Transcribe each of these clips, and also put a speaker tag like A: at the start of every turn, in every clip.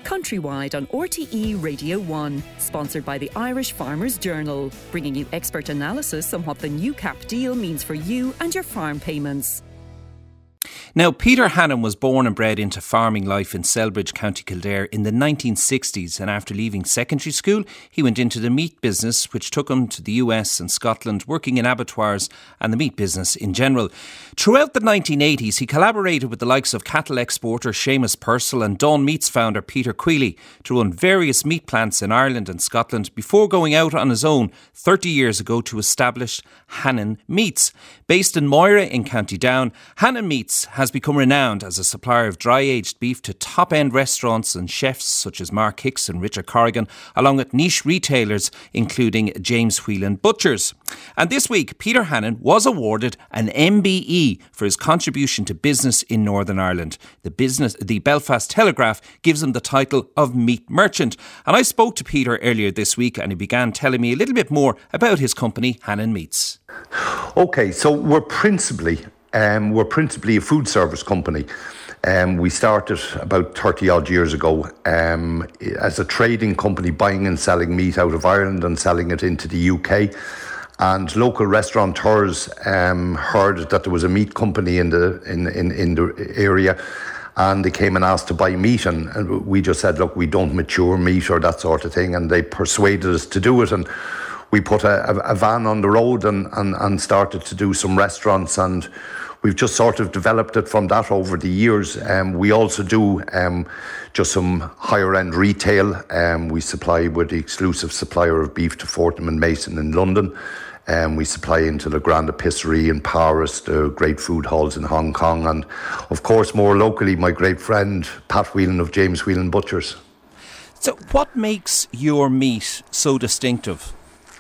A: Countrywide on RTE Radio 1, sponsored by the Irish Farmers Journal, bringing you expert analysis on what the new CAP deal means for you and your farm payments.
B: Now, Peter Hannon was born and bred into farming life in Selbridge, County Kildare in the 1960s, and after leaving secondary school, he went into the meat business, which took him to the US and Scotland, working in abattoirs and the meat business in general. Throughout the 1980s, he collaborated with the likes of cattle exporter Seamus Purcell and Dawn Meats founder Peter Queally to run various meat plants in Ireland and Scotland before going out on his own 30 years ago to establish Hannon Meats. Based in Moira in County Down, Hannon Meats has become renowned as a supplier of dry-aged beef to top-end restaurants and chefs such as Mark Hicks and Richard Corrigan, along with niche retailers including James Whelan Butchers. And this week, Peter Hannon was awarded an MBE for his contribution to business in Northern Ireland. The Belfast Telegraph gives him the title of Meat Merchant. And I spoke to Peter earlier this week and he began telling me a little bit more about his company, Hannon Meats.
C: Okay, so we're principally a food service company. We started about 30 odd years ago as a trading company, buying and selling meat out of Ireland and selling it into the UK. And local restaurateurs heard that there was a meat company in the area, and they came and asked to buy meat, and we just said, look, we don't mature meat or that sort of thing, and they persuaded us to do it. And we put a van on the road and started to do some restaurants, and we've just sort of developed it from that over the years. We also do just some higher end retail. We supply, we're the exclusive supplier of beef to Fortnum and Mason in London. We supply into the Grand Epicerie in Paris, the great food halls in Hong Kong, and of course more locally my great friend Pat Whelan of James Whelan Butchers.
B: So what makes your meat so distinctive?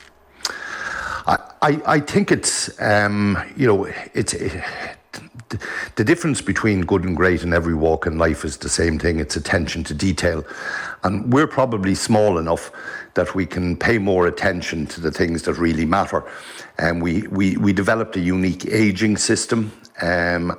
C: I think it's, the difference between good and great in every walk in life is the same thing. It's attention to detail. And we're probably small enough that we can pay more attention to the things that really matter. And we developed a unique aging system. And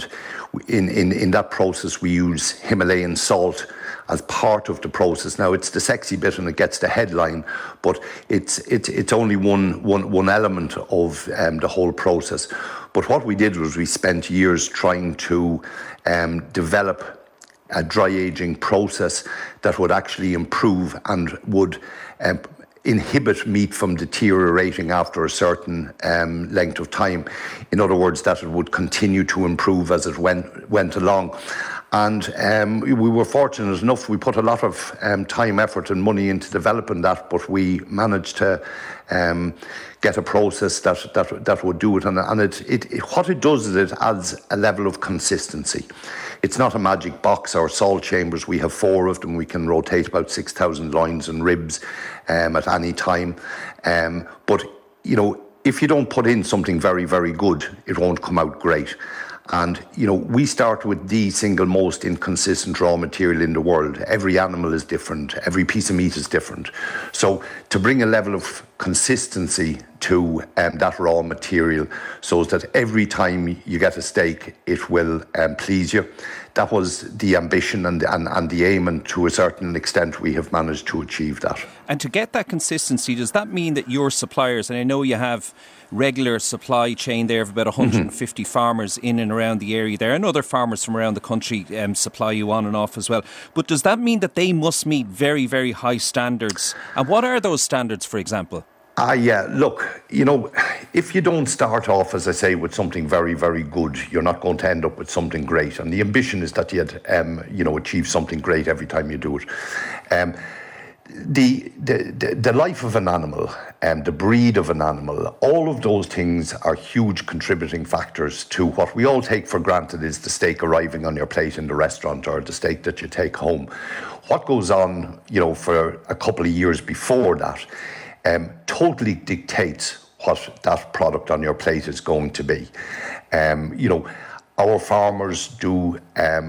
C: in that process, we use Himalayan salt as part of the process. Now, it's the sexy bit and it gets the headline, but it's only one element of the whole process. But what we did was we spent years trying to develop a dry aging process that would actually improve and would inhibit meat from deteriorating after a certain length of time. In other words, that it would continue to improve as it went along. And we were fortunate enough, we put a lot of time, effort and money into developing that, but we managed to get a process that would do it. And what it does is it adds a level of consistency. It's not a magic box or salt chambers. We have 4 of them. We can rotate about 6,000 loins and ribs at any time. But, if you don't put in something very, very good, it won't come out great. And, we start with the single most inconsistent raw material in the world. Every animal is different. Every piece of meat is different. So to bring a level of consistency to that raw material so that every time you get a steak, it will please you. That was the ambition and the aim, and to a certain extent we have managed to achieve that.
B: And to get that consistency, does that mean that your suppliers, and I know you have regular supply chain there of about 150 farmers in and around the area there, and other farmers from around the country supply you on and off as well, but does that mean that they must meet very, very high standards? And what are those standards, for example?
C: Yeah, look, if you don't start off, as I say, with something very, very good, you're not going to end up with something great. And the ambition is that you'd, achieve something great every time you do it. The life of an animal and the breed of an animal, all of those things are huge contributing factors to what we all take for granted is the steak arriving on your plate in the restaurant or the steak that you take home. What goes on, for a couple of years before that, totally dictates what that product on your plate is going to be. Our farmers do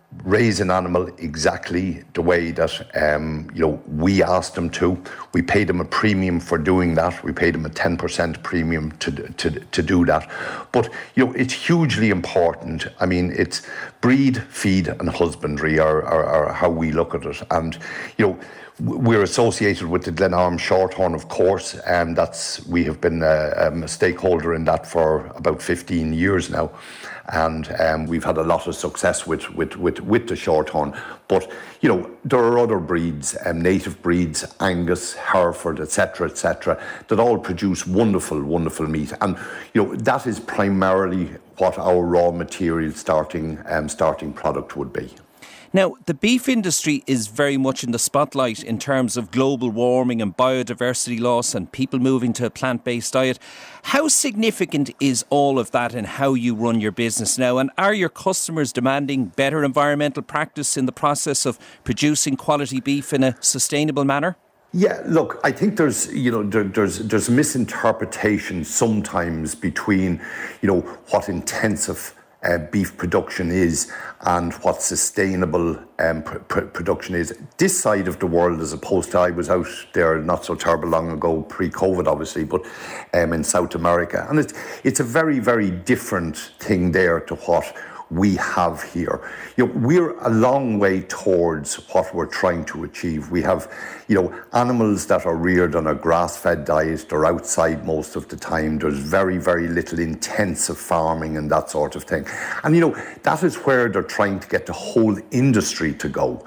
C: raise an animal exactly the way that we asked them to. We paid them a premium for doing that. We paid them a 10% premium to do that. But it's hugely important. I mean, it's breed, feed, and husbandry are how we look at it. And we're associated with the Glenarm Shorthorn, of course, and we have been a stakeholder in that for about 15 years now. And we've had a lot of success with the Shorthorn. But, there are other breeds, native breeds, Angus, Hereford, etc., that all produce wonderful, wonderful meat. And, that is primarily what our raw material starting product would be.
B: Now, the beef industry is very much in the spotlight in terms of global warming and biodiversity loss and people moving to a plant-based diet. How significant is all of that in how you run your business now? And are your customers demanding better environmental practice in the process of producing quality beef in a sustainable manner?
C: Yeah, look, I think there's misinterpretation sometimes between, what intensive beef production is and what sustainable production is. This side of the world, as opposed to, I was out there not so terrible long ago, pre-COVID obviously, but in South America. And it's a very, very different thing there to what we have here. We're a long way towards what we're trying to achieve. We have, animals that are reared on a grass-fed diet. They're outside most of the time. There's very, very little intensive farming and that sort of thing. And, that is where they're trying to get the whole industry to go.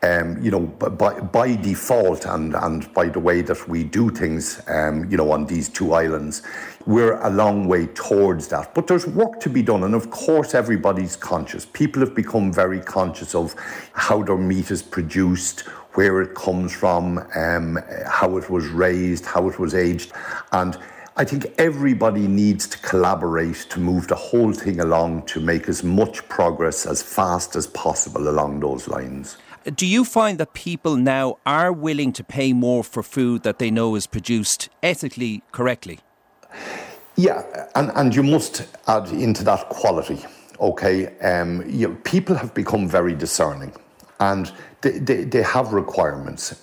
C: By default and by the way that we do things, on these two islands, we're a long way towards that. But there's work to be done. And of course, everybody's conscious. People have become very conscious of how their meat is produced, where it comes from, how it was raised, how it was aged. And I think everybody needs to collaborate to move the whole thing along to make as much progress as fast as possible along those lines.
B: Do you find that people now are willing to pay more for food that they know is produced ethically correctly?
C: Yeah, and you must add into that quality, okay? People have become very discerning and they have requirements.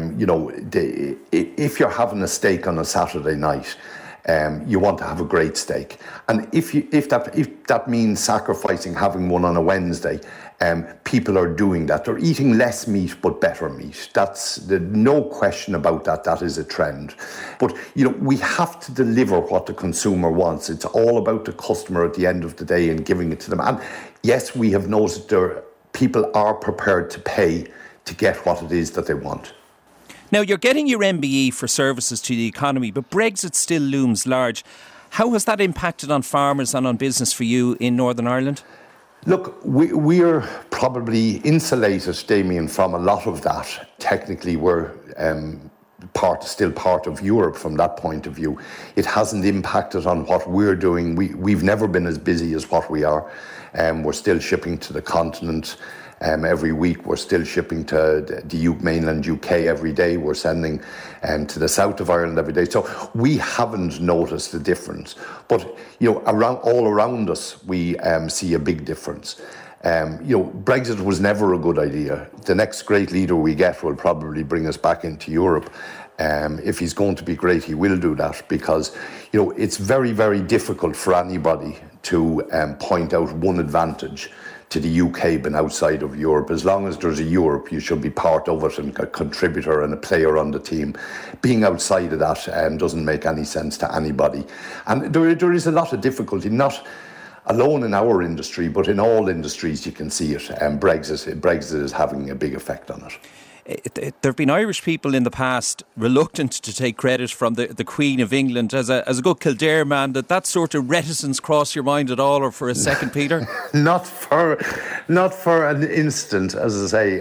C: If you're having a steak on a Saturday night, you want to have a great steak. And if that means sacrificing having one on a Wednesday, people are doing that. They're eating less meat but better meat. That's no question about that. That is a trend. But we have to deliver what the consumer wants. It's all about the customer at the end of the day and giving it to them. And yes, we have noticed people are prepared to pay to get what it is that they want.
B: Now, you're getting your MBE for services to the economy, but Brexit still looms large. How has that impacted on farmers and on business for you in Northern Ireland?
C: Look, we're probably insulated, Damien, from a lot of that. Technically, we're still part of Europe from that point of view. It hasn't impacted on what we're doing. We've never been as busy as what we are. We're still shipping to the continent every week. We're still shipping to the mainland UK every day. We're sending to the south of Ireland every day. So we haven't noticed the difference. But all around us, we see a big difference. Brexit was never a good idea. The next great leader we get will probably bring us back into Europe. If he's going to be great, he will do that because, it's very, very difficult for anybody to point out one advantage to the UK being outside of Europe. As long as there's a Europe, you should be part of it and a contributor and a player on the team. Being outside of that doesn't make any sense to anybody. And there is a lot of difficulty, not alone in our industry, but in all industries you can see it. Brexit is having a big effect on it.
B: There have been Irish people in the past reluctant to take credit from the Queen of England. As a good Kildare man, did that sort of reticence cross your mind at all, or for a second, Peter?
C: Not for an instant, as I say.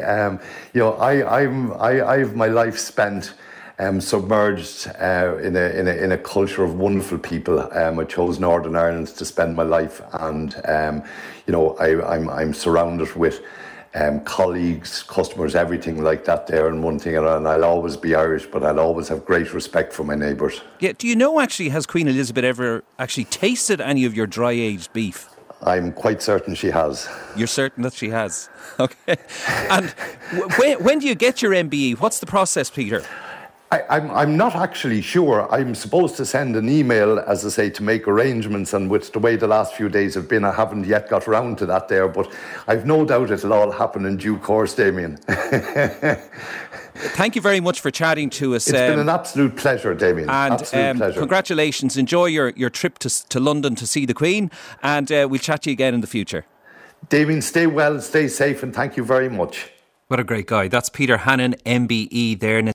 C: I've my life spent submerged in a culture of wonderful people. I chose Northern Ireland to spend my life, and I'm surrounded with colleagues, customers, everything like that there, and one thing, and I'll always be Irish, but I'll always have great respect for my neighbours.
B: Yeah, do you know, actually, has Queen Elizabeth ever actually tasted any of your dry-aged beef?
C: I'm quite certain she has.
B: You're certain that she has? Okay. And when do you get your MBE? What's the process, Peter?
C: I'm not actually sure. I'm supposed to send an email, as I say, to make arrangements, and with the way the last few days have been, I haven't yet got round to that there, but I've no doubt it'll all happen in due course, Damien.
B: Thank you very much for chatting to us.
C: It's been an absolute pleasure, Damien.
B: And
C: absolute pleasure.
B: Congratulations. Enjoy your trip to London to see the Queen, and we'll chat to you again in the future.
C: Damien, stay well, stay safe, and thank you very much.
B: What a great guy. That's Peter Hannon, MBE there.